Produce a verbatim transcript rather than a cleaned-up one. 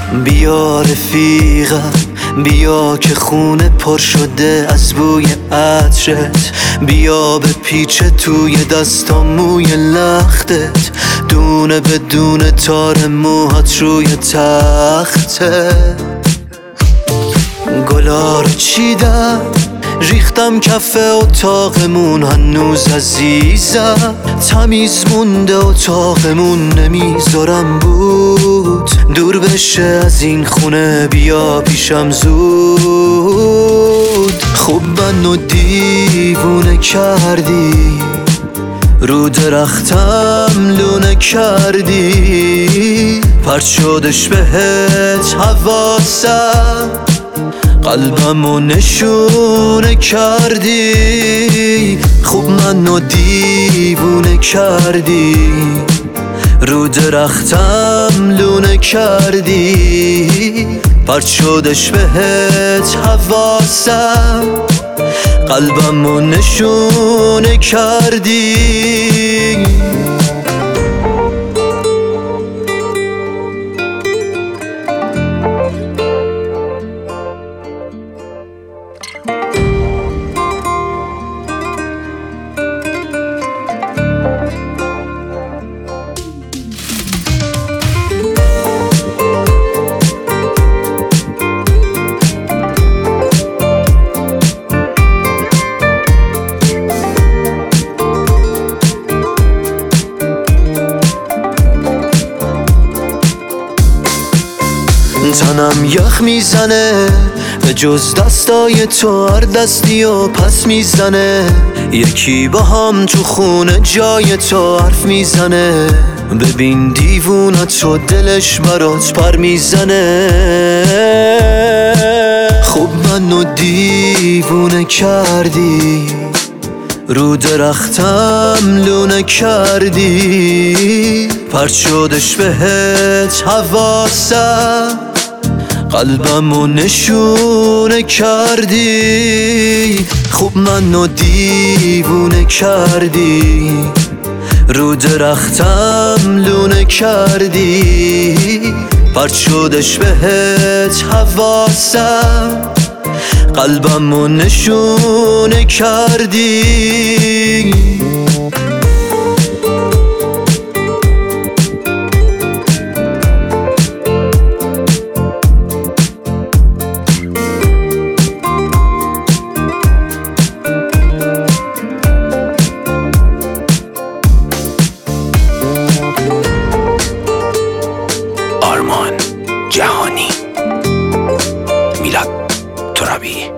بیا رفیقم، بیا که خونه پر شده از بوی عطرت، بیا به پیچ توی دستا موی لختت، دونه به دونه تار موهات روی تخته. گلا رو چیدم ریختم کف اتاقمون، هنوز عزیزم تمیز مونده اتاقمون، نمیذارم بود دور بشه از این خونه، بیا پیشم زود. خوب منو دیوونه کردی، رو درختم لونه کردی، پرت شدش بهت حواسم، قلبمو نشونه کردی. خوب منو دیوونه کردی، رو درختم لونه کردی، پرت شدش بهت حواسم، قلبمو نشونه کردی. تنم یخ میزنه، به جز دستای تو هر دستی و پس میزنه، یکی با هم تو خونه جای تو حرف میزنه، ببین دیوونت و دلش برات پر میزنه. خوب منو دیوونه کردی، رو درختم لونه کردی، پرت شدش بهت حواسم، قلبمو نشونه کردی. خوب منو دیوونه کردی، رو درختم لونه کردی، پرت شدش بهت حواسم، قلبمو نشونه کردی. آرمان جهانی، میلاد ترابی.